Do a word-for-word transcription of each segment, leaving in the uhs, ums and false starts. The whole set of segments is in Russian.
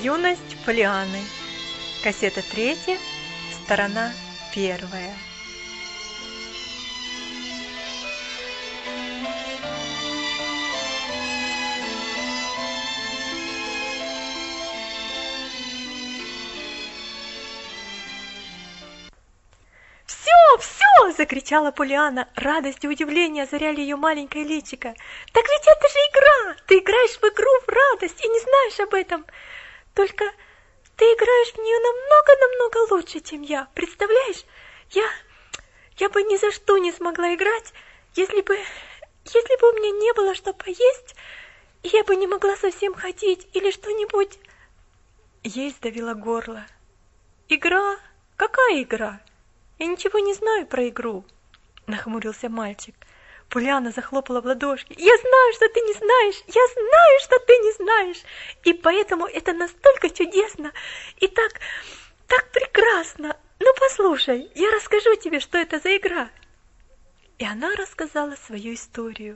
Юность Полианны. Кассета третья, сторона первая. «Все, все!» – закричала Полианна. Радость и удивление озаряли ее маленькое личико. «Так ведь это же игра! Ты играешь в игру в радость и не знаешь об этом! Только ты играешь в нее намного-намного лучше, чем я. Представляешь, я, я бы ни за что не смогла играть, если бы, если бы у меня не было что поесть, и я бы не могла совсем ходить или что-нибудь...» Ей сдавило горло. «Игра? Какая игра? Я ничего не знаю про игру», — нахмурился мальчик. Полианна захлопала в ладошки. «Я знаю, что ты не знаешь! Я знаю, что ты не знаешь! И поэтому это настолько чудесно и так, так прекрасно! Ну послушай, я расскажу тебе, что это за игра!» И она рассказала свою историю.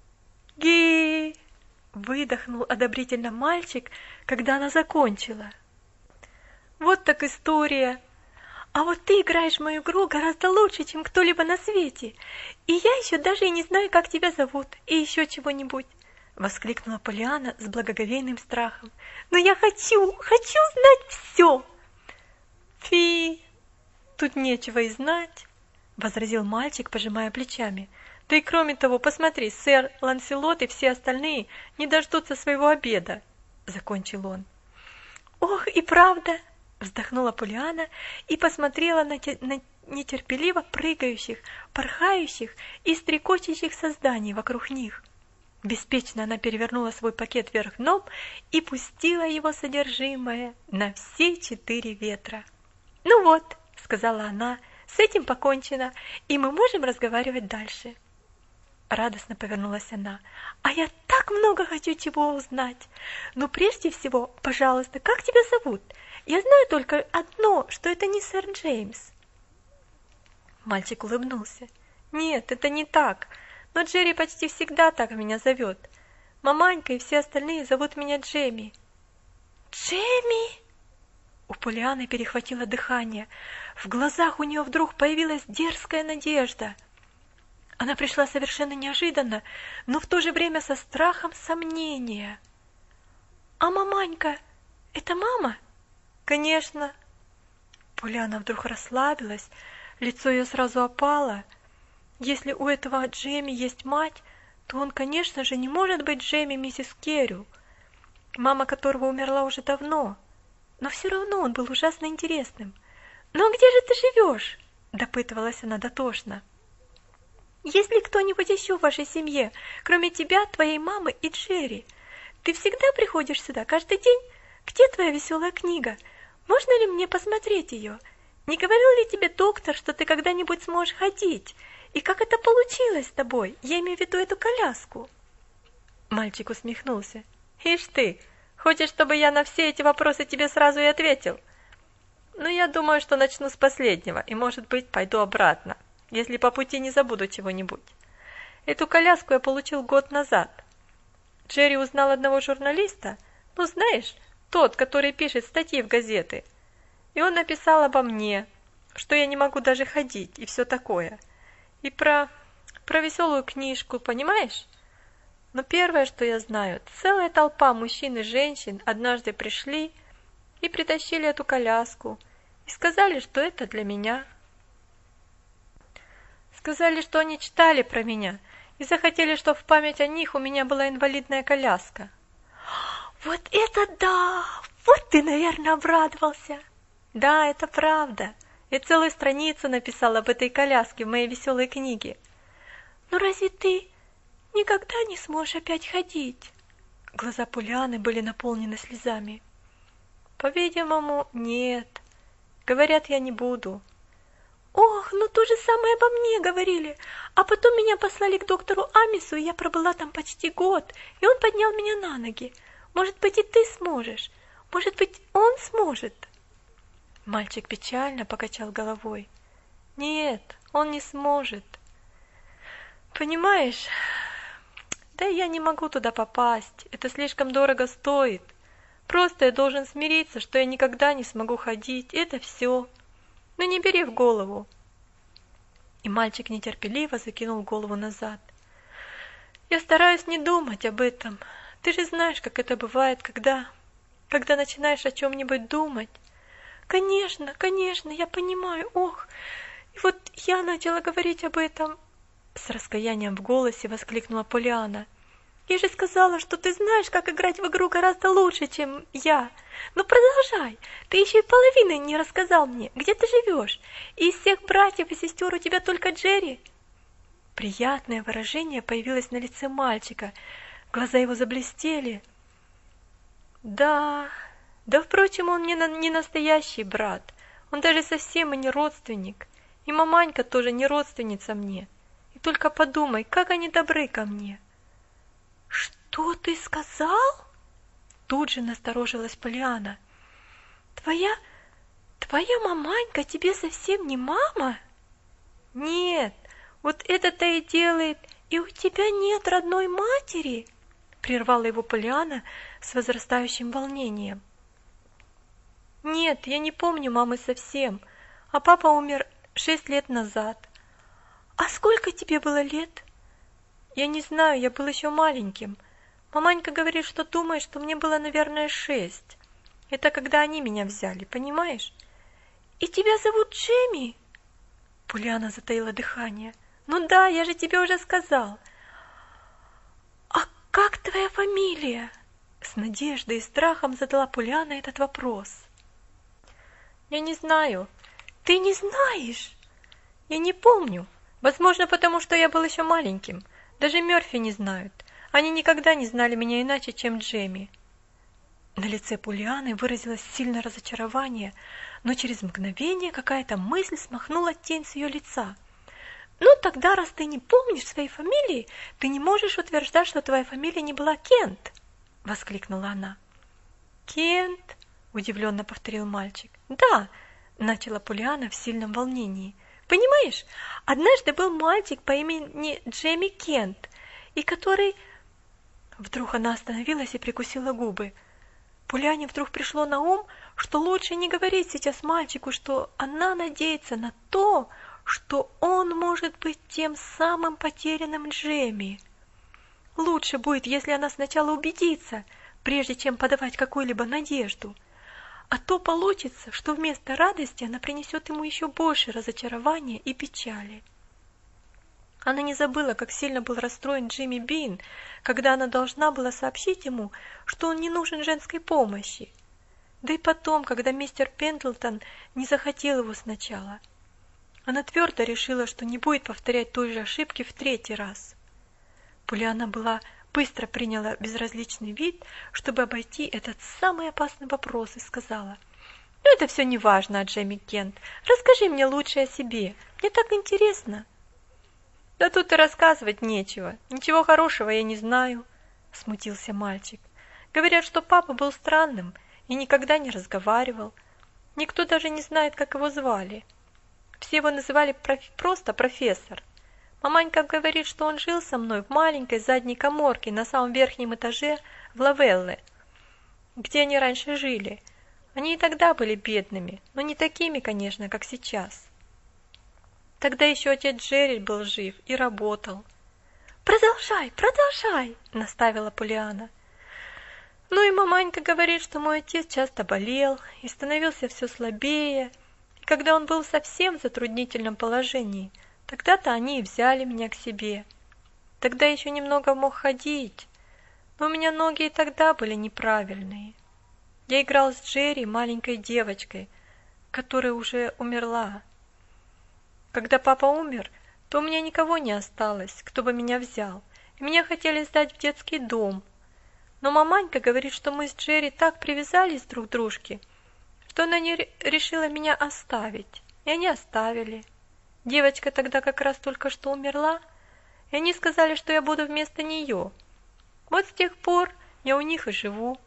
«Ги!» — выдохнул одобрительно мальчик, когда она закончила. «Вот так история! А вот ты играешь в мою игру гораздо лучше, чем кто-либо на свете. И я еще даже и не знаю, как тебя зовут, и еще чего-нибудь!» — воскликнула Полианна с благоговейным страхом. «Но я хочу, хочу знать все!» «Фи, тут нечего и знать!» — возразил мальчик, пожимая плечами. «Да и кроме того, посмотри, сэр Ланселот и все остальные не дождутся своего обеда!» — закончил он. «Ох, и правда!» — вздохнула Полианна и посмотрела на, те, на нетерпеливо прыгающих, порхающих и стрекочущих созданий вокруг них. Беспечно она перевернула свой пакет вверх дном и пустила его содержимое на все четыре ветра. «Ну вот», — сказала она, — «с этим покончено, и мы можем разговаривать дальше». Радостно повернулась она. «А я так много хочу чего узнать. Но прежде всего, пожалуйста, как тебя зовут? Я знаю только одно, что это не сэр Джеймс». Мальчик улыбнулся. «Нет, это не так, но Джерри почти всегда так меня зовет. Маманька и все остальные зовут меня Джемми». «Джемми?» У Полианны перехватило дыхание. В глазах у нее вдруг появилась дерзкая надежда. Она пришла совершенно неожиданно, но в то же время со страхом сомнения. «А маманька — это мама?» «Конечно». Полианна вдруг расслабилась, лицо ее сразу опало. Если у этого Джемми есть мать, то он, конечно же, не может быть Джемми миссис Керрю, мама которого умерла уже давно. Но все равно он был ужасно интересным. «Ну где же ты живешь?» — допытывалась она дотошно. «Есть ли кто-нибудь еще в вашей семье, кроме тебя, твоей мамы и Джерри? Ты всегда приходишь сюда каждый день? Где твоя веселая книга? Можно ли мне посмотреть ее? Не говорил ли тебе доктор, что ты когда-нибудь сможешь ходить? И как это получилось с тобой? Я имею в виду эту коляску». Мальчик усмехнулся. «Ишь ты, хочешь, чтобы я на все эти вопросы тебе сразу и ответил? Ну, я думаю, что начну с последнего, и, может быть, пойду обратно, если по пути не забуду чего-нибудь. Эту коляску я получил год назад. Джерри узнал одного журналиста, ну, знаешь, тот, который пишет статьи в газеты. И он написал обо мне, что я не могу даже ходить и все такое. И про, про веселую книжку, понимаешь? Но первое, что я знаю, целая толпа мужчин и женщин однажды пришли и притащили эту коляску и сказали, что это для меня. Сказали, что они читали про меня и захотели, чтобы в память о них у меня была инвалидная коляска». «Вот это да! Вот ты, наверное, обрадовался!» «Да, это правда. Я целую страницу написал об этой коляске в моей веселой книге». «Но разве ты никогда не сможешь опять ходить?» Глаза Полианны были наполнены слезами. «По-видимому, нет. Говорят, я не буду». «Ох, ну то же самое обо мне говорили. А потом меня послали к доктору Амису, и я пробыла там почти год, и он поднял меня на ноги. Может быть, и ты сможешь. Может быть, он сможет». Мальчик печально покачал головой. «Нет, он не сможет. Понимаешь, да я не могу туда попасть. Это слишком дорого стоит. Просто я должен смириться, что я никогда не смогу ходить, это все. Но не бери в голову». И мальчик нетерпеливо закинул голову назад. «Я стараюсь не думать об этом. Ты же знаешь, как это бывает, когда... когда начинаешь о чем-нибудь думать». «Конечно, конечно, я понимаю, ох, и вот я начала говорить об этом», с раскаянием в голосе воскликнула Полианна. «Я же сказала, что ты знаешь, как играть в игру гораздо лучше, чем я. Ну продолжай, ты еще и половины не рассказал мне, где ты живешь, и из всех братьев и сестер у тебя только Джерри». Приятное выражение появилось на лице мальчика, глаза его заблестели. «Да, да, впрочем, он мне не настоящий брат, он даже совсем и не родственник, и маманька тоже не родственница мне. И только подумай, как они добры ко мне». «Что ты сказал?» Тут же насторожилась Полианна. «Твоя... твоя маманька тебе совсем не мама?» «Нет, вот это-то и делает, и у тебя нет родной матери?» Прервала его Полианна с возрастающим волнением. «Нет, я не помню мамы совсем, а папа умер шесть лет назад». «А сколько тебе было лет?» «Я не знаю, я был еще маленьким. Маманька говорит, что думает, что мне было, наверное, шесть. Это когда они меня взяли, понимаешь?» «И тебя зовут Джемми?» Полианна затаила дыхание. «Ну да, я же тебе уже сказал». «А как твоя фамилия?» С надеждой и страхом задала Полианна этот вопрос. «Я не знаю». «Ты не знаешь?» «Я не помню. Возможно, потому что я был еще маленьким. Даже Мёрфи не знают. Они никогда не знали меня иначе, чем Джемми». На лице Полианны выразилось сильное разочарование, но через мгновение какая-то мысль смахнула тень с ее лица. «Ну тогда, раз ты не помнишь своей фамилии, ты не можешь утверждать, что твоя фамилия не была Кент!» — воскликнула она. «Кент?» — удивленно повторил мальчик. «Да!» — начала Полианна в сильном волнении. «Понимаешь, однажды был мальчик по имени Джемми Кент, и который...» Вдруг она остановилась и прикусила губы. Полианне вдруг пришло на ум, что лучше не говорить сейчас мальчику, что она надеется на то, что он может быть тем самым потерянным Джемми. Лучше будет, если она сначала убедится, прежде чем подавать какую-либо надежду. А то получится, что вместо радости она принесет ему еще больше разочарования и печали. Она не забыла, как сильно был расстроен Джимми Бин, когда она должна была сообщить ему, что он не нужен женской помощи. Да и потом, когда мистер Пендлтон не захотел его сначала. Она твердо решила, что не будет повторять той же ошибки в третий раз. Полианна была быстро приняла безразличный вид, чтобы обойти этот самый опасный вопрос, и сказала: «Ну это все не важно, Джемми Кент. Расскажи мне лучше о себе. Мне так интересно». «Да тут и рассказывать нечего. Ничего хорошего я не знаю», — смутился мальчик. «Говорят, что папа был странным и никогда не разговаривал. Никто даже не знает, как его звали. Все его называли проф... просто профессор. Маманька говорит, что он жил со мной в маленькой задней каморке на самом верхнем этаже в Лавелле, где они раньше жили. Они и тогда были бедными, но не такими, конечно, как сейчас. Тогда еще отец Джерри был жив и работал». «Продолжай, продолжай!» — наставила Полианна. «Ну и маманька говорит, что мой отец часто болел и становился все слабее, и когда он был совсем в затруднительном положении, тогда-то они и взяли меня к себе. Тогда еще немного мог ходить, но у меня ноги и тогда были неправильные. Я играл с Джерри, маленькой девочкой, которая уже умерла. Когда папа умер, то у меня никого не осталось, кто бы меня взял, и меня хотели сдать в детский дом. Но маманька говорит, что мы с Джерри так привязались друг к дружке, что она не решила меня оставить, и они оставили. Девочка тогда как раз только что умерла, и они сказали, что я буду вместо нее. Вот с тех пор я у них и живу.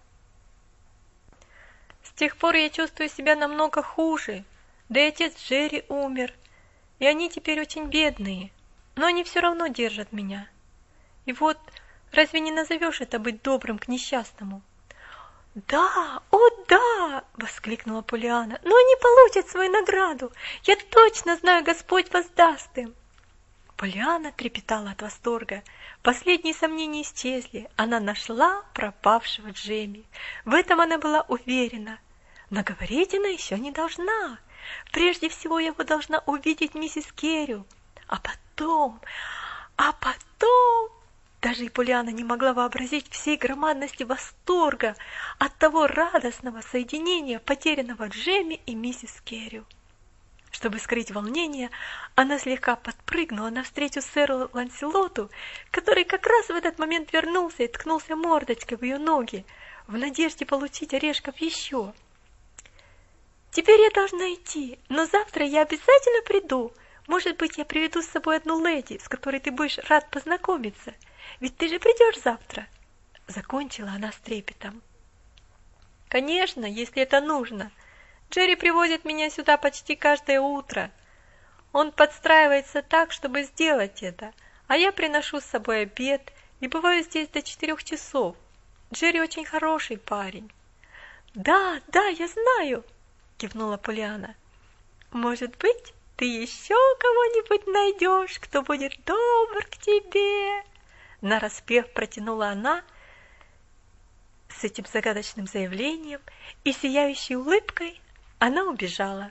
С тех пор я чувствую себя намного хуже, да и отец Джерри умер, и они теперь очень бедные, но они все равно держат меня. И вот, разве не назовешь это быть добрым к несчастному?» «Да, о да!» — воскликнула Полианна. «Но они получат свою награду! Я точно знаю, Господь воздаст им!» Полианна трепетала от восторга. Последние сомнения исчезли. Она нашла пропавшего Джемми. В этом она была уверена. Но говорить она еще не должна. Прежде всего его должна увидеть миссис Керрю. А потом, а потом... Даже и Полианна не могла вообразить всей громадности восторга от того радостного соединения потерянного Джемми и миссис Керрю. Чтобы скрыть волнение, она слегка подпрыгнула навстречу сэру Ланселоту, который как раз в этот момент вернулся и ткнулся мордочкой в ее ноги, в надежде получить орешков еще. «Теперь я должна идти, но завтра я обязательно приду. Может быть, я приведу с собой одну леди, с которой ты будешь рад познакомиться. Ведь ты же придешь завтра!» Закончила она с трепетом. «Конечно, если это нужно. Джерри привозит меня сюда почти каждое утро. Он подстраивается так, чтобы сделать это, а я приношу с собой обед и бываю здесь до четырех часов. Джерри очень хороший парень». «Да, да, я знаю!» — кивнула Полианна. «Может быть, ты еще кого-нибудь найдешь, кто будет добр к тебе?» Нараспев протянула она с этим загадочным заявлением, и сияющей улыбкой она убежала.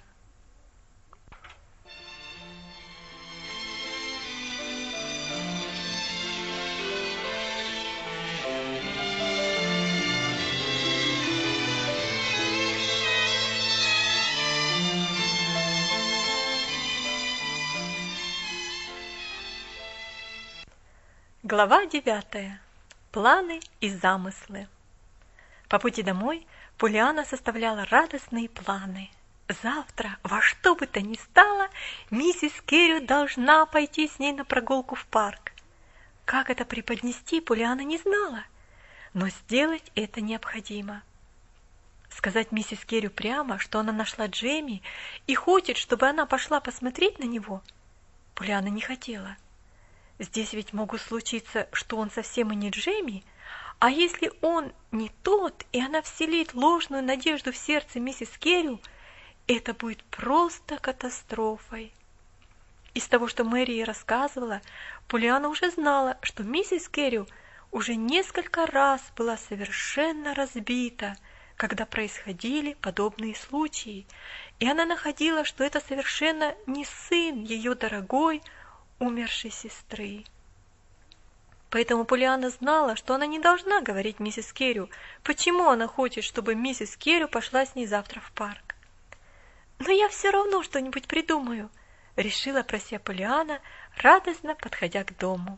Глава девятая. Планы и замыслы. По пути домой Полианна составляла радостные планы. Завтра, во что бы то ни стало, миссис Керрю должна пойти с ней на прогулку в парк. Как это преподнести, Полианна не знала, но сделать это необходимо. Сказать миссис Керрю прямо, что она нашла Джемми и хочет, чтобы она пошла посмотреть на него, Полианна не хотела. Здесь ведь могут случиться, что он совсем и не Джемми, а если он не тот, и она вселит ложную надежду в сердце миссис Керрю, это будет просто катастрофой. Из того, что Мэри ей рассказывала, Полианна уже знала, что миссис Керрю уже несколько раз была совершенно разбита, когда происходили подобные случаи, и она находила, что это совершенно не сын ее дорогой, умершей сестры. Поэтому Полианна знала, что она не должна говорить миссис Керрю, почему она хочет, чтобы миссис Керрю пошла с ней завтра в парк. «Но я все равно что-нибудь придумаю», — решила про себя Полианна, радостно подходя к дому.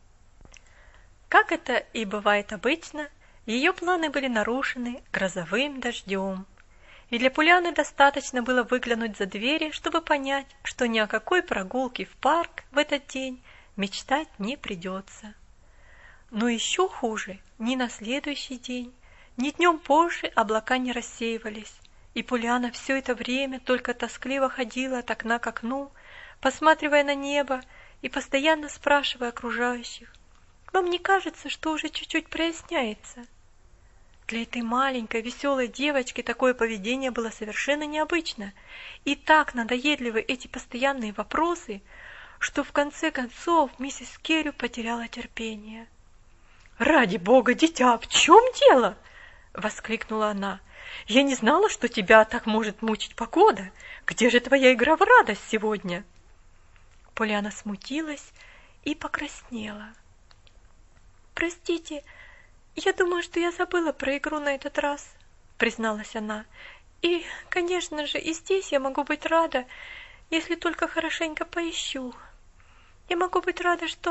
Как это и бывает обычно, ее планы были нарушены грозовым дождем. И для Полианны достаточно было выглянуть за двери, чтобы понять, что ни о какой прогулке в парк в этот день мечтать не придется. Но еще хуже, ни на следующий день, ни днем позже облака не рассеивались, и Полианна все это время только тоскливо ходила от окна к окну, посматривая на небо и постоянно спрашивая окружающих: «Вам не кажется, что уже чуть-чуть проясняется?» Для этой маленькой веселой девочки такое поведение было совершенно необычно, и так надоедливы эти постоянные вопросы, что в конце концов миссис Керрю потеряла терпение. «Ради бога, дитя, в чем дело?» — воскликнула она. «Я не знала, что тебя так может мучить погода. Где же твоя игра в радость сегодня?» Полианна смутилась и покраснела. «Простите, я думаю, что я забыла про игру на этот раз», — призналась она. «И, конечно же, и здесь я могу быть рада, если только хорошенько поищу. Я могу быть рада, что...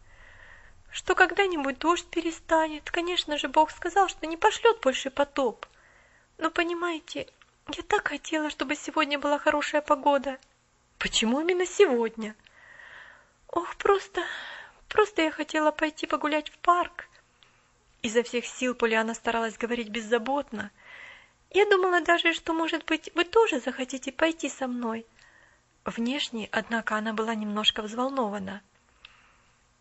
что когда-нибудь дождь перестанет. Конечно же, Бог сказал, что не пошлет больше потоп. Но, понимаете, я так хотела, чтобы сегодня была хорошая погода». «Почему именно сегодня?» «Ох, просто... просто я хотела пойти погулять в парк». Изо всех сил Полианна старалась говорить беззаботно. «Я думала даже, что, может быть, вы тоже захотите пойти со мной». Внешне, однако, она была немножко взволнована.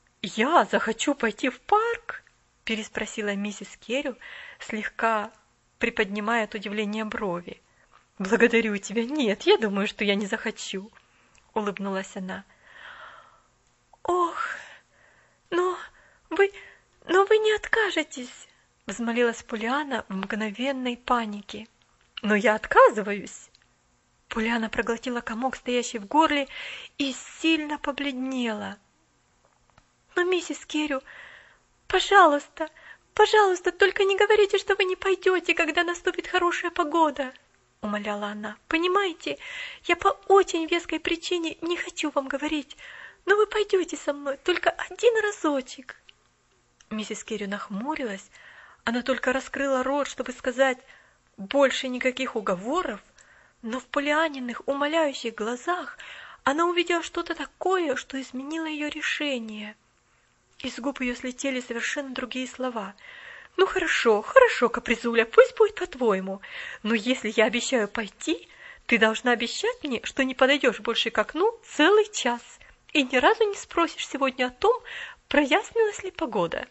«Я захочу пойти в парк?» — переспросила миссис Керрю, слегка приподнимая от удивления брови. «Благодарю тебя. Нет, я думаю, что я не захочу», — улыбнулась она. «Ох, но вы, но вы не откажетесь», — взмолилась Полианна в мгновенной панике. «Но я отказываюсь». Полианна проглотила комок, стоящий в горле, и сильно побледнела. «Но, миссис Керрю, пожалуйста, пожалуйста, только не говорите, что вы не пойдете, когда наступит хорошая погода», — умоляла она. «Понимаете, я по очень веской причине не хочу вам говорить, но вы пойдете со мной только один разочек». Миссис Керрю нахмурилась, она только раскрыла рот, чтобы сказать «больше никаких уговоров», но в Полианниных умоляющих глазах она увидела что-то такое, что изменило ее решение. Из губ ее слетели совершенно другие слова. «Ну хорошо, хорошо, капризуля, пусть будет по-твоему, но если я обещаю пойти, ты должна обещать мне, что не подойдешь больше к окну целый час и ни разу не спросишь сегодня о том, прояснилась ли погода».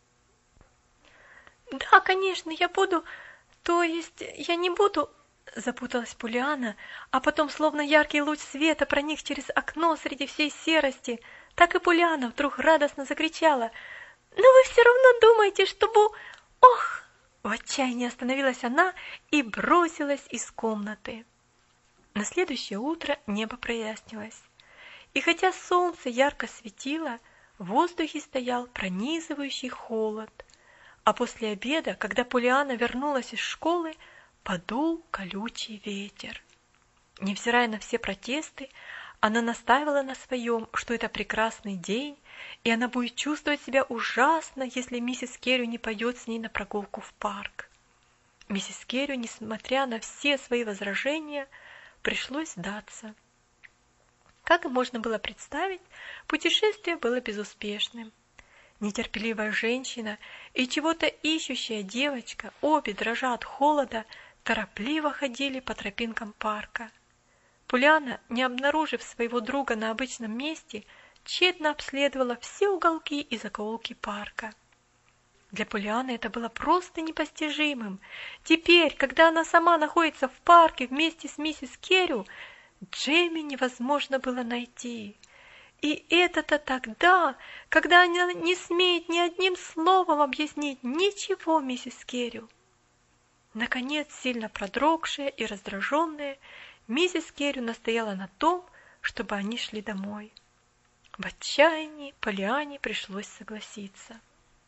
«Да, конечно, я буду, то есть я не буду...» Запуталась Полианна, а потом, словно яркий луч света, проник через окно среди всей серости. Так и Полианна вдруг радостно закричала: «Но вы все равно думаете, что бу... Ох!» В отчаянии остановилась она и бросилась из комнаты. На следующее утро небо прояснилось, и хотя солнце ярко светило, в воздухе стоял пронизывающий холод, а после обеда, когда Полианна вернулась из школы, подул колючий ветер. Невзирая на все протесты, она настаивала на своем, что это прекрасный день, и она будет чувствовать себя ужасно, если миссис Керрю не пойдет с ней на прогулку в парк. Миссис Керрю, несмотря на все свои возражения, пришлось сдаться. Как и можно было представить, путешествие было безуспешным. Нетерпеливая женщина и чего-то ищущая девочка, обе дрожа от холода, торопливо ходили по тропинкам парка. Полианна, не обнаружив своего друга на обычном месте, тщетно обследовала все уголки и закоулки парка. Для Полианны это было просто непостижимым. Теперь, когда она сама находится в парке вместе с миссис Керрю, Джемми невозможно было найти. И это-то тогда, когда она не смеет ни одним словом объяснить ничего миссис Керрю. Наконец, сильно продрогшая и раздраженная, миссис Керрю настояла на том, чтобы они шли домой. В отчаянии Полианне пришлось согласиться.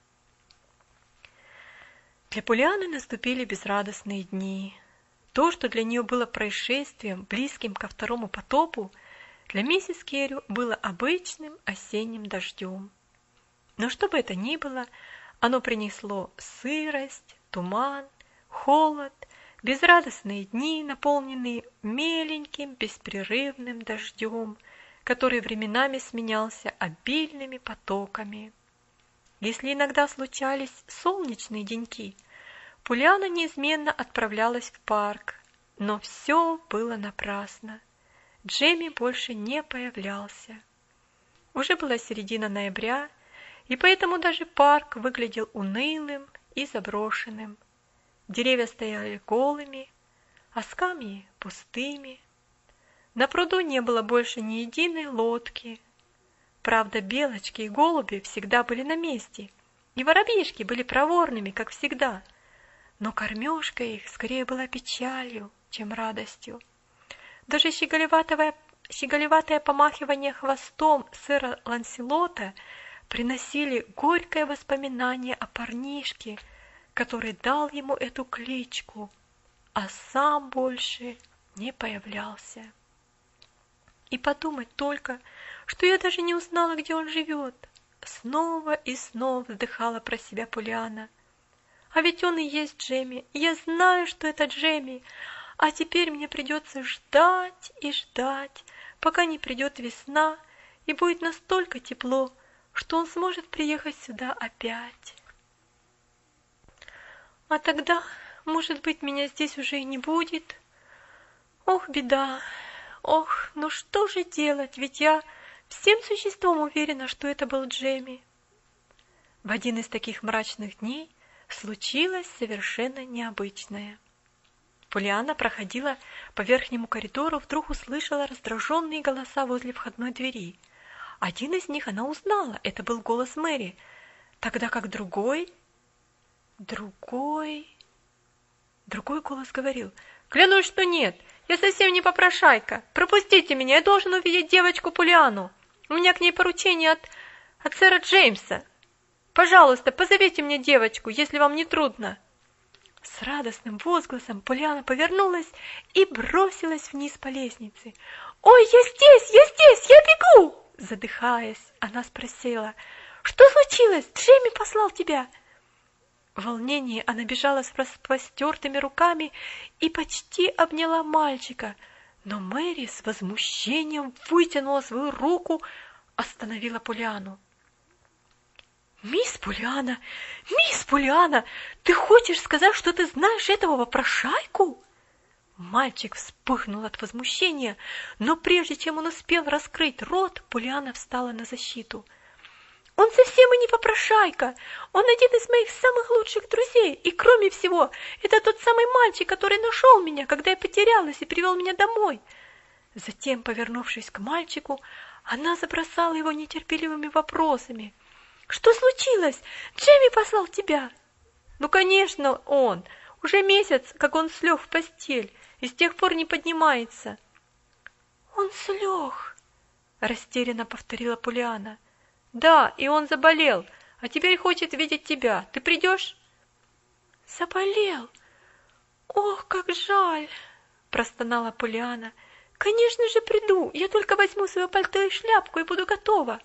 Для Полианны наступили безрадостные дни. То, что для нее было происшествием, близким ко второму потопу, для миссис Керрю было обычным осенним дождем. Но что бы это ни было, оно принесло сырость, туман, холод, безрадостные дни, наполненные меленьким беспрерывным дождем, который временами сменялся обильными потоками. Если иногда случались солнечные деньки, Полианна неизменно отправлялась в парк, но все было напрасно. Джемми больше не появлялся. Уже была середина ноября, и поэтому даже парк выглядел унылым и заброшенным. Деревья стояли голыми, а скамьи пустыми. На пруду не было больше ни единой лодки. Правда, белочки и голуби всегда были на месте, и воробьишки были проворными, как всегда. Но кормежка их скорее была печалью, чем радостью. Даже щеголеватое, щеголеватое помахивание хвостом сэра Ланселота приносили горькое воспоминание о парнишке, который дал ему эту кличку, а сам больше не появлялся. И подумать только, что я даже не узнала, где он живет. Снова и снова вздыхала про себя Полианна. А ведь он и есть Джемми, я знаю, что это Джемми, а теперь мне придется ждать и ждать, пока не придет весна и будет настолько тепло, что он сможет приехать сюда опять. А тогда, может быть, меня здесь уже и не будет. Ох, беда! Ох, ну что же делать, ведь я всем существом уверена, что это был Джемми. В один из таких мрачных дней случилось совершенно необычное. Полианна проходила по верхнему коридору, вдруг услышала раздраженные голоса возле входной двери. Один из них она узнала, это был голос Мэри, тогда как другой, другой, другой голос говорил: «Клянусь, что нет, я совсем не попрошайка, пропустите меня, я должен увидеть девочку Полианну, у меня к ней поручение от, от сэра Джеймса. Пожалуйста, позовите мне девочку, если вам не трудно». С радостным возгласом Полианна повернулась и бросилась вниз по лестнице. «Ой, я здесь, я здесь, я бегу!» Задыхаясь, она спросила: «Что случилось? Джейми послал тебя?» В волнении она бежала с распростертыми руками и почти обняла мальчика, но Мэри с возмущением вытянула свою руку, остановила Полианну. «Мисс Полианна, мисс Полианна, ты хочешь сказать, что ты знаешь этого попрошайку?» Мальчик вспыхнул от возмущения, но прежде чем он успел раскрыть рот, Полианна встала на защиту. «Он совсем и не попрошайка, он один из моих самых лучших друзей, и кроме всего, это тот самый мальчик, который нашел меня, когда я потерялась и привел меня домой». Затем, повернувшись к мальчику, она забросала его нетерпеливыми вопросами. «Что случилось? Джейми послал тебя?» «Ну, конечно, он. Уже месяц, как он слег в постель, и с тех пор не поднимается». «Он слег», — растерянно повторила Полианна. «Да, и он заболел, а теперь хочет видеть тебя. Ты придешь?» «Заболел? Ох, как жаль!» — простонала Полианна. «Конечно же приду, я только возьму свое пальто и шляпку и буду готова».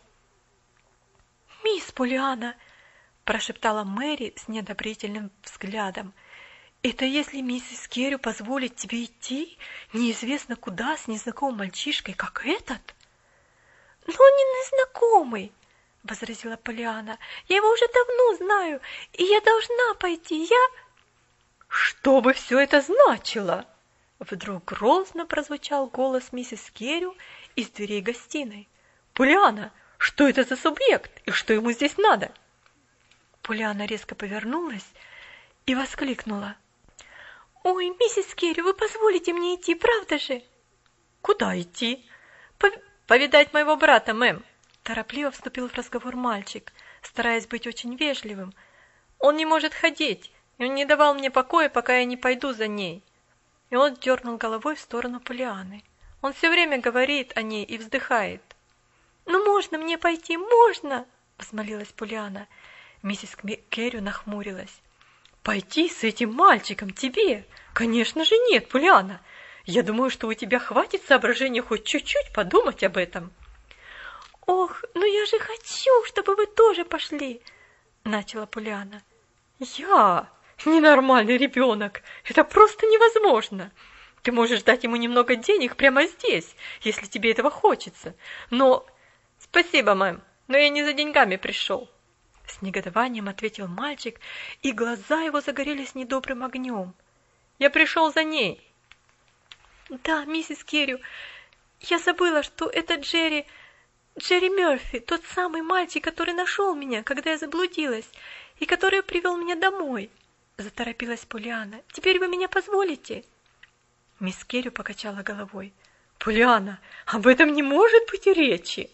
«Мисс Полианна», — прошептала Мэри с неодобрительным взглядом, «это если миссис Керрю позволит тебе идти неизвестно куда с незнакомым мальчишкой, как этот?» «Но он не незнакомый», — возразила Полианна. «Я его уже давно знаю, и я должна пойти, я...» «Что бы все это значило?» Вдруг грозно прозвучал голос миссис Керрю из дверей гостиной. «Полианна, что это за субъект, и что ему здесь надо?» Полианна резко повернулась и воскликнула: «Ой, миссис Керрю, вы позволите мне идти, правда же?» «Куда идти?» «Повидать моего брата, мэм», — торопливо вступил в разговор мальчик, стараясь быть очень вежливым. «Он не может ходить, и он не давал мне покоя, пока я не пойду за ней». И он дернул головой в сторону Полианны. Он все время говорит о ней и вздыхает. «Ну можно мне пойти, можно?» — взмолилась Полианна. Миссис Керрю нахмурилась. «Пойти с этим мальчиком тебе? Конечно же нет, Полианна. Я думаю, что у тебя хватит соображения хоть чуть-чуть подумать об этом». «Ох, ну я же хочу, чтобы вы тоже пошли!» — начала Полианна. «Я? Ненормальный ребенок! Это просто невозможно! Ты можешь дать ему немного денег прямо здесь, если тебе этого хочется. Но...» «Спасибо, мэм, но я не за деньгами пришел», — с негодованием ответил мальчик, и глаза его загорелись недобрым огнем. «Я пришел за ней». «Да, миссис Керрю, я забыла, что это Джерри... Джерри Мерфи, тот самый мальчик, который нашел меня, когда я заблудилась, и который привел меня домой», — заторопилась Полианна. «Теперь вы меня позволите?» Мисс Керрю покачала головой. «Полианна, об этом не может быть и речи!»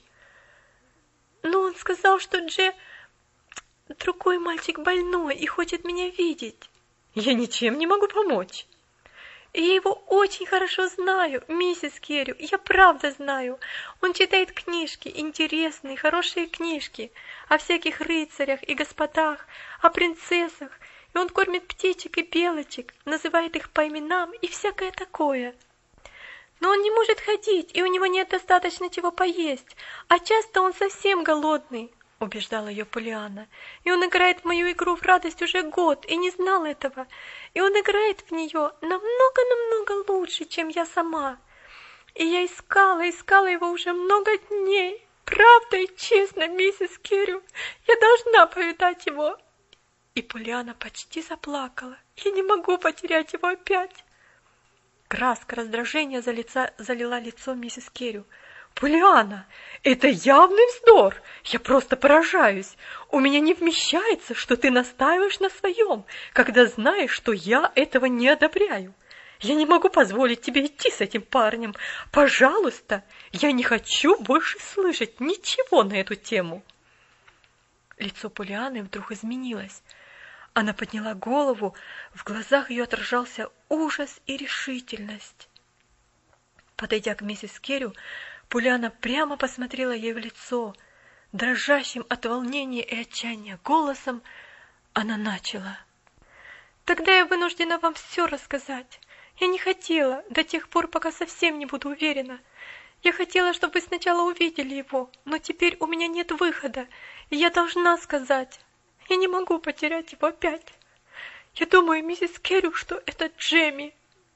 «Но он сказал, что Дже... другой мальчик больной и хочет меня видеть». «Я ничем не могу помочь». «Я его очень хорошо знаю, миссис Керрю, я правда знаю. Он читает книжки, интересные, хорошие книжки, о всяких рыцарях и господах, о принцессах, и он кормит птичек и белочек, называет их по именам и всякое такое. Но он не может ходить, и у него нет достаточно чего поесть, а часто он совсем голодный», — убеждала ее Полианна. «И он играет в мою игру в радость уже год, и не знал этого. И он играет в нее намного-намного лучше, чем я сама. И я искала, искала его уже много дней. Правда и честно, миссис Керрю, я должна повидать его». И Полианна почти заплакала. «Я не могу потерять его опять». Краска раздражения залила лицо миссис Керрю. Полианна, это явный вздор. Я просто поражаюсь. У меня не вмещается, что ты настаиваешь на своем, когда знаешь, что я этого не одобряю. Я не могу позволить тебе идти с этим парнем. Пожалуйста, я не хочу больше слышать ничего на эту тему. Лицо Полианны вдруг изменилось. Она подняла голову, в глазах ее отражался ужас и решительность. Подойдя к миссис Керрю, Полианна прямо посмотрела ей в лицо. Дрожащим от волнения и отчаяния голосом она начала. «Тогда я вынуждена вам все рассказать. Я не хотела до тех пор, пока совсем не буду уверена. Я хотела, чтобы вы сначала увидели его, но теперь у меня нет выхода, и я должна сказать. Я не могу потерять его опять. Я думаю, миссис Керрю, что это Джемми».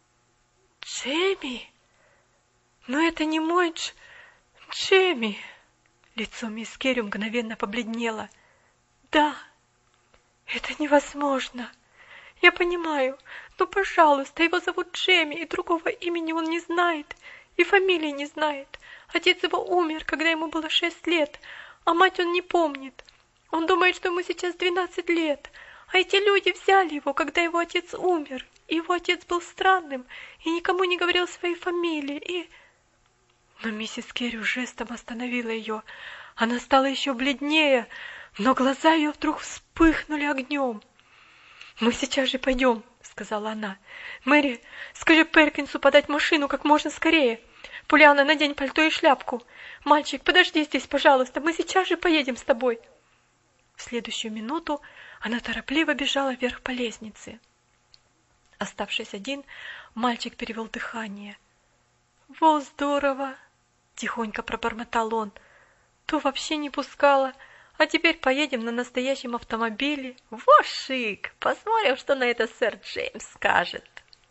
«Джемми? Но это не мой Дж... Джемми!» Лицо мисс Керрю мгновенно побледнело. «Да, это невозможно. Я понимаю, но, пожалуйста, его зовут Джемми, и другого имени он не знает, и фамилии не знает. Отец его умер, когда ему было шесть лет, а мать он не помнит. Он думает, что ему сейчас двенадцать лет, а эти люди взяли его, когда его отец умер, и его отец был странным и никому не говорил своей фамилии, и...» Но миссис Керрю жестом остановила ее. Она стала еще бледнее, но глаза ее вдруг вспыхнули огнем. «Мы сейчас же пойдем», — сказала она. «Мэри, скажи Перкинсу подать машину как можно скорее. Полианна, надень пальто и шляпку. Мальчик, подожди здесь, пожалуйста, мы сейчас же поедем с тобой». В следующую минуту она торопливо бежала вверх по лестнице. Оставшись один, мальчик перевел дыхание. «Во, здорово!» — тихонько пробормотал он. «То вообще не пускала, а теперь поедем на настоящем автомобиле. Во шик! Посмотрим, что на это сэр Джеймс скажет».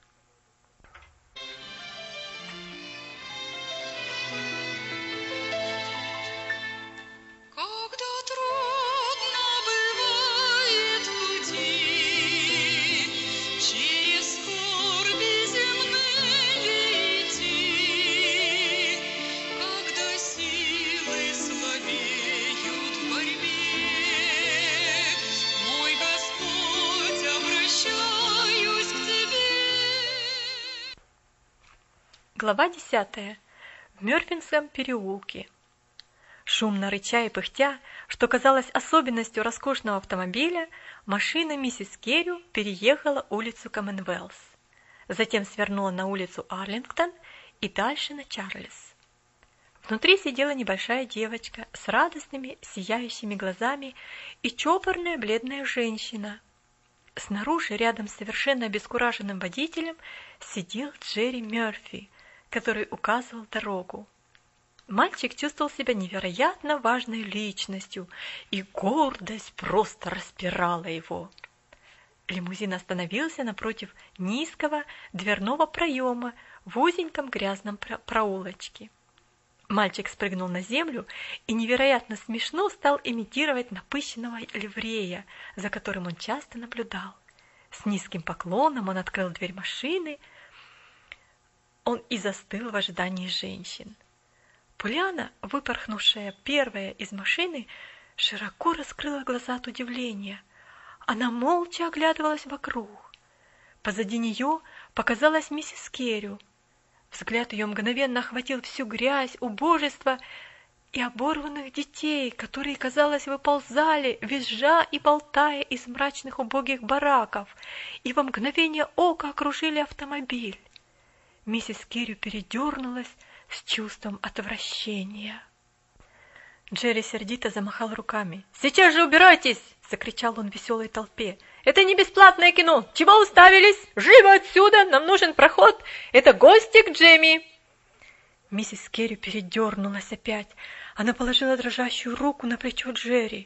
Глава десятая. В Мёрфинском переулке. Шумно рыча и пыхтя, что казалось особенностью роскошного автомобиля, машина миссис Керрю переехала улицу Коммонвелс. Затем свернула на улицу Арлингтон и дальше на Чарльз. Внутри сидела небольшая девочка с радостными, сияющими глазами и чопорная бледная женщина. Снаружи, рядом с совершенно обескураженным водителем, сидел Джерри Мёрфи, который указывал дорогу. Мальчик чувствовал себя невероятно важной личностью, и гордость просто распирала его. Лимузин остановился напротив низкого дверного проема в узеньком грязном проулочке. Мальчик спрыгнул на землю и невероятно смешно стал имитировать напыщенного ливрея, за которым он часто наблюдал. С низким поклоном он открыл дверь машины, он и застыл в ожидании женщин. Полианна, выпорхнувшая первая из машины, широко раскрыла глаза от удивления. Она молча оглядывалась вокруг. Позади нее показалась миссис Керрю. Взгляд ее мгновенно охватил всю грязь, убожество и оборванных детей, которые, казалось, выползали, визжа и болтая из мрачных убогих бараков, и во мгновение ока окружили автомобиль. Миссис Керрю передернулась с чувством отвращения. Джерри сердито замахал руками. «Сейчас же убирайтесь!» — закричал он веселой толпе. «Это не бесплатное кино! Чего уставились? Живо отсюда! Нам нужен проход! Это гости к Джемми!» Миссис Керрю передернулась опять. Она положила дрожащую руку на плечо Джерри.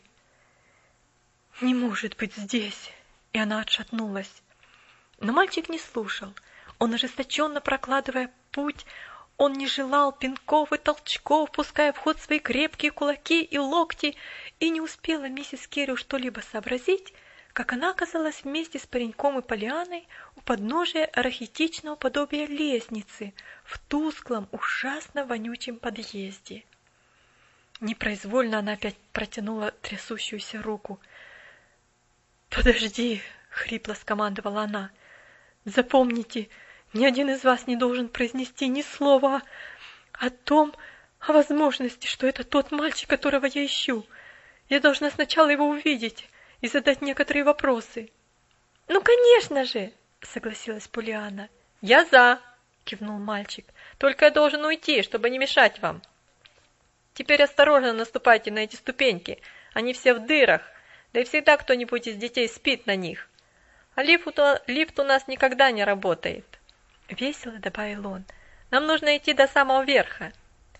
«Не может быть здесь!» И она отшатнулась. Но мальчик не слушал. Он, ожесточенно прокладывая путь, он не желал пинков и толчков, пуская в ход свои крепкие кулаки и локти, и не успела миссис Керрю что-либо сообразить, как она оказалась вместе с пареньком и Полианной у подножия рахитичного подобия лестницы в тусклом, ужасно вонючем подъезде. Непроизвольно она опять протянула трясущуюся руку. «Подожди!» — хрипло скомандовала она. «Запомните, ни один из вас не должен произнести ни слова о том, о возможности, что это тот мальчик, которого я ищу. Я должна сначала его увидеть и задать некоторые вопросы». «Ну, конечно же!» — согласилась Полианна. «Я за!» — кивнул мальчик. «Только я должен уйти, чтобы не мешать вам. Теперь осторожно наступайте на эти ступеньки, они все в дырах, да и всегда кто-нибудь из детей спит на них. А лифт, лифт у нас никогда не работает». Весело добавил он. «Нам нужно идти до самого верха».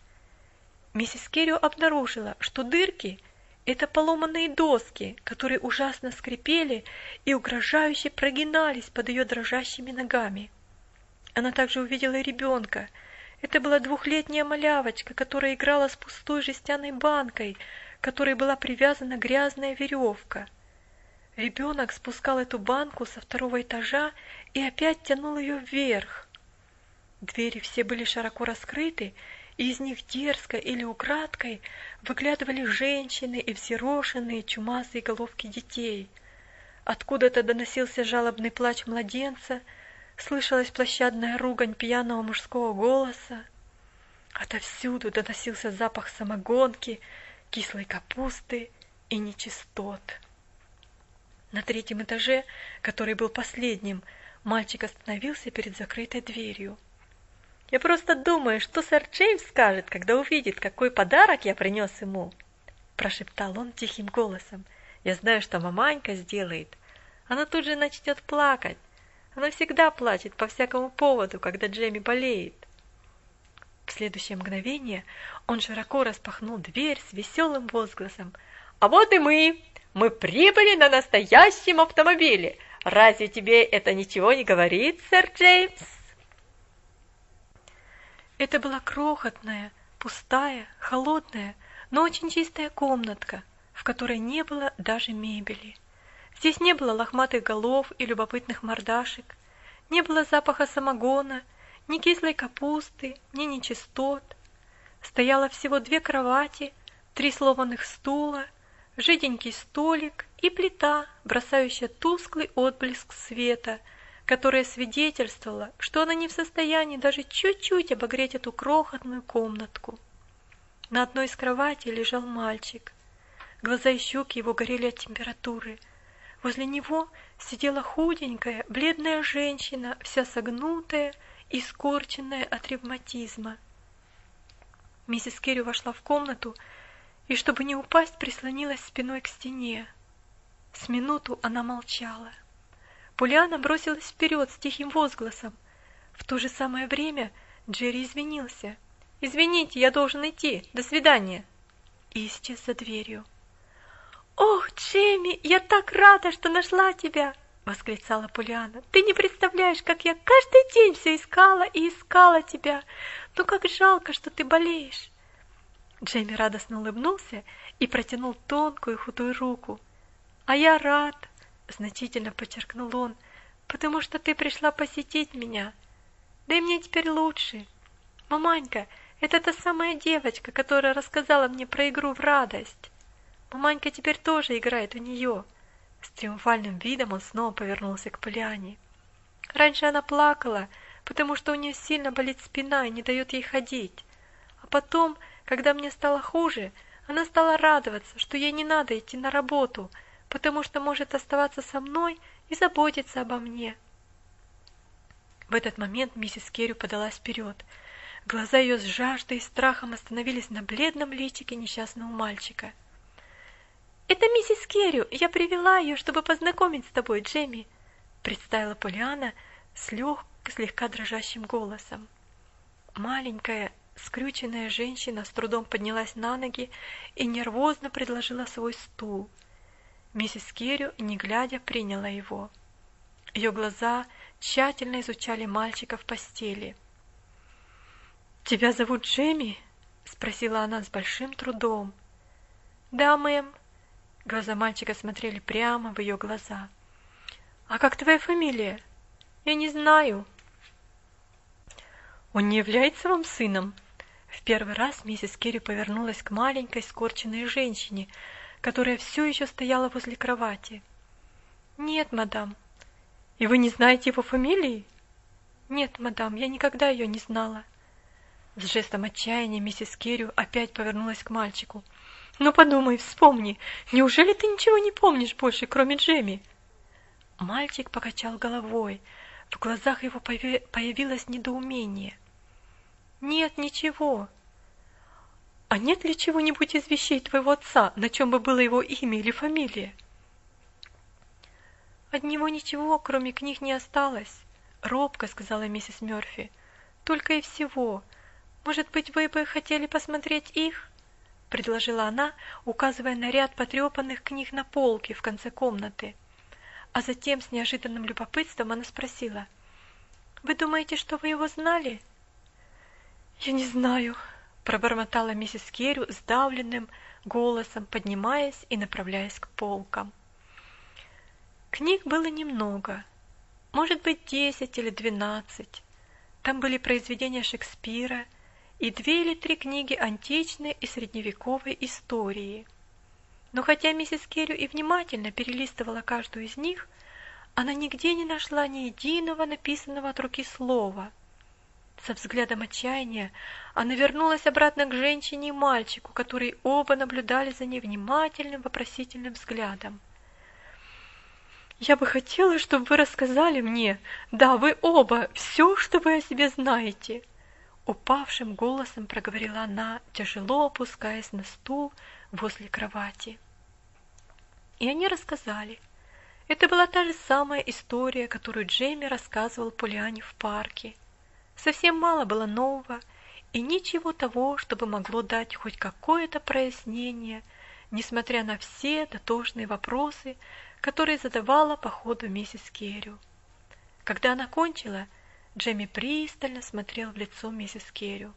Миссис Керрио обнаружила, что дырки – это поломанные доски, которые ужасно скрипели и угрожающе прогинались под ее дрожащими ногами. Она также увидела ребенка. Это была двухлетняя малявочка, которая играла с пустой жестяной банкой, к которой была привязана грязная веревка. Ребенок спускал эту банку со второго этажа и опять тянул ее вверх. Двери все были широко раскрыты, и из них дерзко или украдкой выглядывали женщины и взъерошенные чумазые головки детей. Откуда-то доносился жалобный плач младенца, слышалась площадная ругань пьяного мужского голоса. Отовсюду доносился запах самогонки, кислой капусты и нечистот. На третьем этаже, который был последним, мальчик остановился перед закрытой дверью. «Я просто думаю, что сэр Джеймс скажет, когда увидит, какой подарок я принес ему», – прошептал он тихим голосом. «Я знаю, что маманька сделает. Она тут же начнет плакать. Она всегда плачет по всякому поводу, когда Джемми болеет». В следующее мгновение он широко распахнул дверь с веселым возгласом. «А вот и мы! Мы прибыли на настоящем автомобиле! Разве тебе это ничего не говорит, сэр Джеймс?» Это была крохотная, пустая, холодная, но очень чистая комнатка, в которой не было даже мебели. Здесь не было лохматых голов и любопытных мордашек, не было запаха самогона, ни кислой капусты, ни нечистот. Стояло всего две кровати, три сломанных стула, жиденький столик и плита, бросающая тусклый отблеск света, которая свидетельствовала, что она не в состоянии даже чуть-чуть обогреть эту крохотную комнатку. На одной из кроватей лежал мальчик. Глаза и щеки его горели от температуры. Возле него сидела худенькая, бледная женщина, вся согнутая и скорченная от ревматизма. Миссис Керрио вошла в комнату и, чтобы не упасть, прислонилась спиной к стене. С минуту она молчала. Полианна бросилась вперед с тихим возгласом. В то же самое время Джерри извинился. «Извините, я должен идти. До свидания!» И исчез за дверью. «Ох, Джемми, я так рада, что нашла тебя!» — восклицала Полианна. «Ты не представляешь, как я каждый день все искала и искала тебя. Но как жалко, что ты болеешь!» Джемми радостно улыбнулся и протянул тонкую худую руку. «А я рад!» — значительно подчеркнул он, — «потому что ты пришла посетить меня. Да и мне теперь лучше. Маманька, это та самая девочка, которая рассказала мне про игру в радость. Маманька теперь тоже играет у нее». С триумфальным видом он снова повернулся к Полианне. «Раньше она плакала, потому что у нее сильно болит спина и не дает ей ходить. А потом, когда мне стало хуже, она стала радоваться, что ей не надо идти на работу, потому что может оставаться со мной и заботиться обо мне». В этот момент миссис Керрио подалась вперед. Глаза ее с жаждой и страхом остановились на бледном личике несчастного мальчика. «Это миссис Керрио, я привела ее, чтобы познакомить с тобой, Джемми», представила Полианна с лег... слегка дрожащим голосом. Маленькая, скрюченная женщина с трудом поднялась на ноги и нервозно предложила свой стул. Миссис Керрио, не глядя, приняла его. Ее глаза тщательно изучали мальчика в постели. «Тебя зовут Джемми?» — спросила она с большим трудом. «Да, мэм. Глаза мальчика смотрели прямо в ее глаза. «А как твоя фамилия?» «Я не знаю». «Он не является вам сыном?» В первый раз миссис Керри повернулась к маленькой скорченной женщине, которая все еще стояла возле кровати. «Нет, мадам». «И вы не знаете его фамилии?» «Нет, мадам, я никогда ее не знала». С жестом отчаяния миссис Керри опять повернулась к мальчику. «Ну подумай, вспомни, неужели ты ничего не помнишь больше, кроме Джемми?» Мальчик покачал головой, в глазах его появилось недоумение. «Нет, ничего». «А нет ли чего-нибудь из вещей твоего отца, на чем бы было его имя или фамилия?» «От него ничего, кроме книг, не осталось», — робко сказала миссис Мёрфи. «Только и всего. Может быть, вы бы хотели посмотреть их?» — предложила она, указывая на ряд потрепанных книг на полке в конце комнаты. А затем с неожиданным любопытством она спросила: «Вы думаете, что вы его знали?» «Я не знаю», — пробормотала миссис Керри сдавленным голосом, поднимаясь и направляясь к полкам. Книг было немного, может быть, десять или двенадцать. Там были произведения Шекспира и две или три книги античной и средневековой истории. Но хотя миссис Керри и внимательно перелистывала каждую из них, она нигде не нашла ни единого написанного от руки слова. Со взглядом отчаяния она вернулась обратно к женщине и мальчику, которые оба наблюдали за ней внимательным вопросительным взглядом. «Я бы хотела, чтобы вы рассказали мне, да, вы оба, все, что вы о себе знаете», — упавшим голосом проговорила она, тяжело опускаясь на стул возле кровати. И они рассказали. Это была та же самая история, которую Джейми рассказывал Полианне в парке. Совсем мало было нового и ничего того, чтобы могло дать хоть какое-то прояснение, несмотря на все дотошные вопросы, которые задавала по ходу миссис Керри. Когда она кончила, Джейми пристально смотрел в лицо миссис Керри.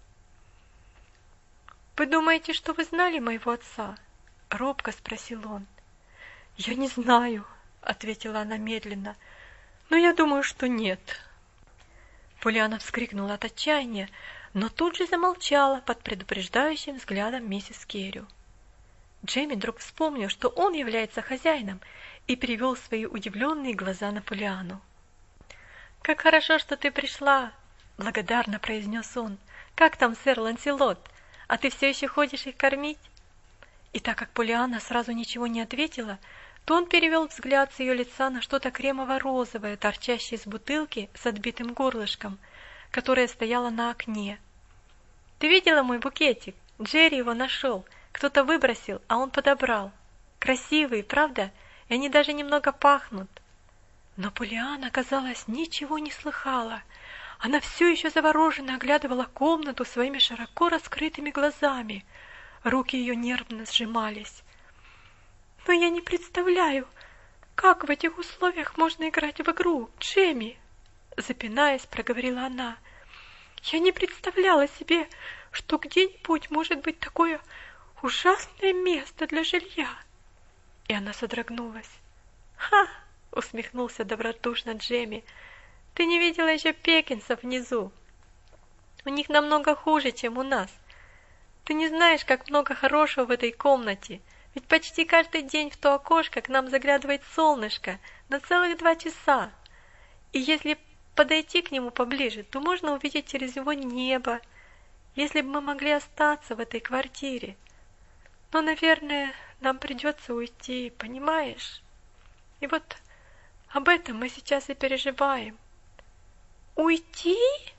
«Вы думаете, что вы знали моего отца?» — робко спросил он. «Я не знаю», — ответила она медленно, — «но я думаю, что нет». Полианна вскрикнула от отчаяния, но тут же замолчала под предупреждающим взглядом миссис Керри. Джейми вдруг вспомнил, что он является хозяином, и перевел свои удивленные глаза на Полианну. «Как хорошо, что ты пришла!» — благодарно произнес он. «Как там сэр Ланселот? А ты все еще ходишь их кормить?» И так как Полианна сразу ничего не ответила, то он перевел взгляд с ее лица на что-то кремово-розовое, торчащее из бутылки с отбитым горлышком, которая стояла на окне. «Ты видела мой букетик? Джерри его нашел. Кто-то выбросил, а он подобрал. Красивые, правда? И они даже немного пахнут». Но Полианна, казалось, ничего не слыхала. Она все еще завороженно оглядывала комнату своими широко раскрытыми глазами. Руки ее нервно сжимались. «Но я не представляю, как в этих условиях можно играть в игру, Джемми?» Запинаясь, проговорила она. «Я не представляла себе, что где-нибудь может быть такое ужасное место для жилья». И она содрогнулась. «Ха!» — усмехнулся добродушно Джемми. «Ты не видела еще пекинсов внизу? У них намного хуже, чем у нас. Ты не знаешь, как много хорошего в этой комнате. Ведь почти каждый день в то окошко к нам заглядывает солнышко на целых два часа. И если подойти к нему поближе, то можно увидеть через него небо. Если бы мы могли остаться в этой квартире. Но, наверное, нам придется уйти, понимаешь? И вот об этом мы сейчас и переживаем». «Уйти?»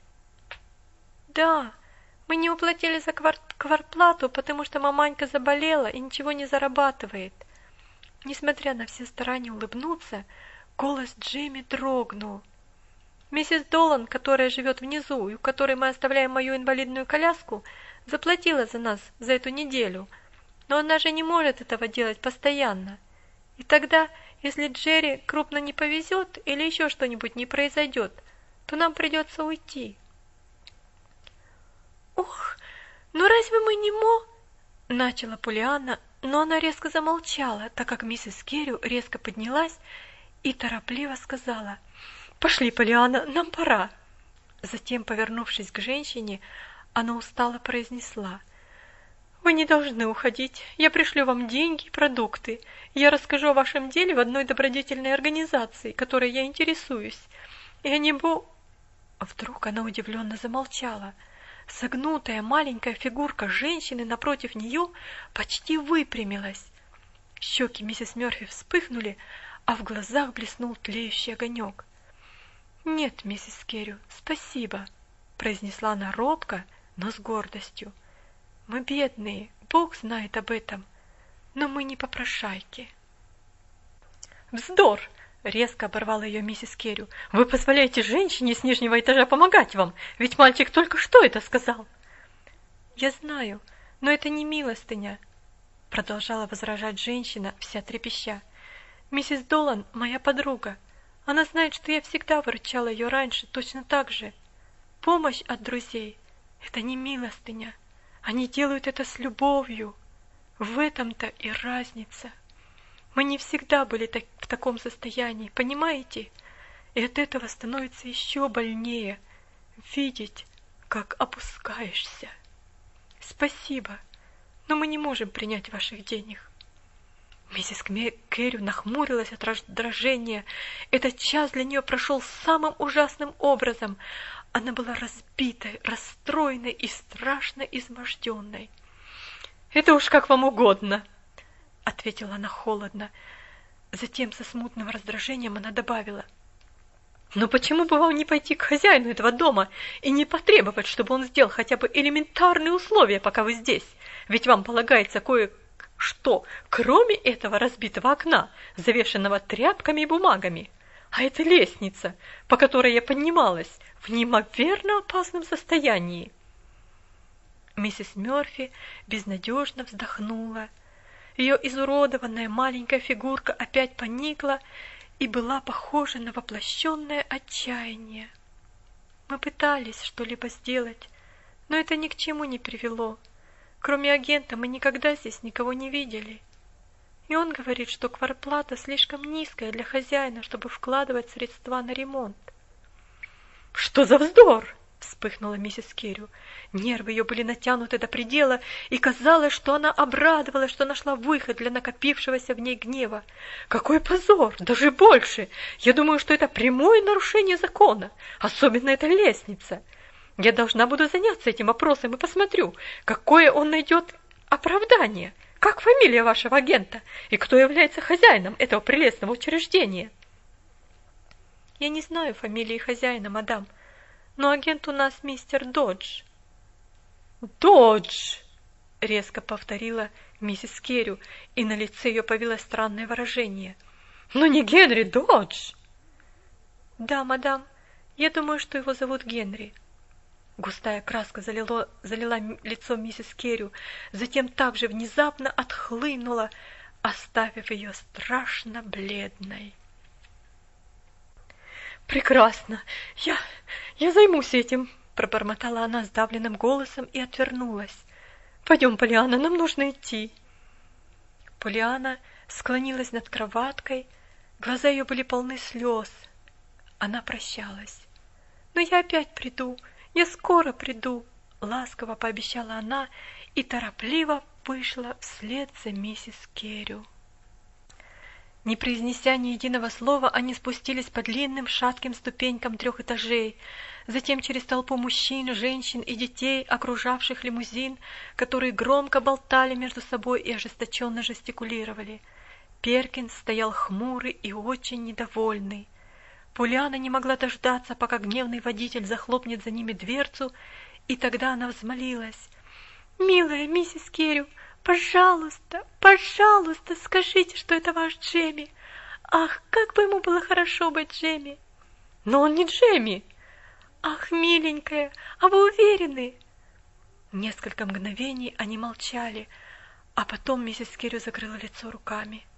«Да, мы не уплатили за квар- квартплату, потому что маманька заболела и ничего не зарабатывает». Несмотря на все старания улыбнуться, голос Джейми дрогнул. «Миссис Долан, которая живет внизу и у которой мы оставляем мою инвалидную коляску, заплатила за нас за эту неделю, но она же не может этого делать постоянно. И тогда, если Джерри крупно не повезет или еще что-нибудь не произойдет, то нам придется уйти». «Ох, ну разве мы не мо...» — начала Полианна, Но она резко замолчала, так как миссис Керрю резко поднялась и торопливо сказала: «Пошли, Полианна, нам пора». Затем, повернувшись к женщине, она устало произнесла: «Вы не должны уходить. Я пришлю вам деньги и продукты. Я расскажу о вашем деле в одной добродетельной организации, которой я интересуюсь. И они бу...» Вдруг она удивленно замолчала. Согнутая маленькая фигурка женщины напротив нее почти выпрямилась. Щеки миссис Мёрфи вспыхнули, а в глазах блеснул тлеющий огонек. «Нет, миссис Керрю, спасибо», — произнесла она робко, но с гордостью. «Мы бедные, Бог знает об этом, но мы не попрошайки». «Вздор!» — резко оборвала ее миссис Керрю. «Вы позволяете женщине с нижнего этажа помогать вам, ведь мальчик только что это сказал». «Я знаю, но это не милостыня», — продолжала возражать женщина, вся трепеща. «Миссис Долан моя подруга. Она знает, что я всегда выручала ее раньше, точно так же. Помощь от друзей — это не милостыня. Они делают это с любовью. В этом-то и разница. Мы не всегда были так, в таком состоянии, понимаете? И от этого становится еще больнее видеть, как опускаешься. Спасибо, но мы не можем принять ваших денег». Миссис Керрю нахмурилась от раздражения. Этот час для нее прошел самым ужасным образом. Она была разбитой, расстроенной и страшно изможденной. «Это уж как вам угодно», — ответила она холодно. Затем со смутным раздражением она добавила: «Но почему бы вам не пойти к хозяину этого дома и не потребовать, чтобы он сделал хотя бы элементарные условия, пока вы здесь? Ведь вам полагается кое-что, кроме этого разбитого окна, завешенного тряпками и бумагами. А это лестница, по которой я поднималась, в неимоверно опасном состоянии». Миссис Мёрфи безнадежно вздохнула. Ее изуродованная маленькая фигурка опять поникла и была похожа на воплощенное отчаяние. «Мы пытались что-либо сделать, но это ни к чему не привело. Кроме агента мы никогда здесь никого не видели. И он говорит, что квартплата слишком низкая для хозяина, чтобы вкладывать средства на ремонт». «Что за вздор!» — вспыхнула миссис Керрю. Нервы ее были натянуты до предела, и казалось, что она обрадовалась, что нашла выход для накопившегося в ней гнева. «Какой позор! Даже больше! Я думаю, что это прямое нарушение закона, особенно эта лестница. Я должна буду заняться этим вопросом и посмотрю, какое он найдет оправдание. Как фамилия вашего агента и кто является хозяином этого прелестного учреждения?» «Я не знаю фамилии хозяина, мадам, но агент у нас мистер Додж». «Додж!» — резко повторила миссис Керрю, и на лице ее появилось странное выражение. «Но не Генри Додж!» «Да, мадам, я думаю, что его зовут Генри». Густая краска залило, залила лицо миссис Керрю, затем также внезапно отхлынула, оставив ее страшно бледной. «Прекрасно! Я, я займусь этим!» — пробормотала она сдавленным голосом и отвернулась. «Пойдем, Полианна, нам нужно идти». Полианна склонилась над кроваткой, глаза ее были полны слез. Она прощалась. «Но я опять приду, я скоро приду», — ласково пообещала она и торопливо вышла вслед за миссис Керрю. Не произнеся ни единого слова, они спустились по длинным шатким ступенькам трех этажей, затем через толпу мужчин, женщин и детей, окружавших лимузин, которые громко болтали между собой и ожесточенно жестикулировали. Перкинс стоял хмурый и очень недовольный. Полианна не могла дождаться, пока гневный водитель захлопнет за ними дверцу, и тогда она взмолилась: «Милая миссис Керрю, пожалуйста, пожалуйста, скажите, что это ваш Джемми. Ах, как бы ему было хорошо быть Джемми!» «Но он не Джемми!» «Ах, миленькая, а вы уверены?» Несколько мгновений они молчали, а потом миссис Керрю закрыла лицо руками.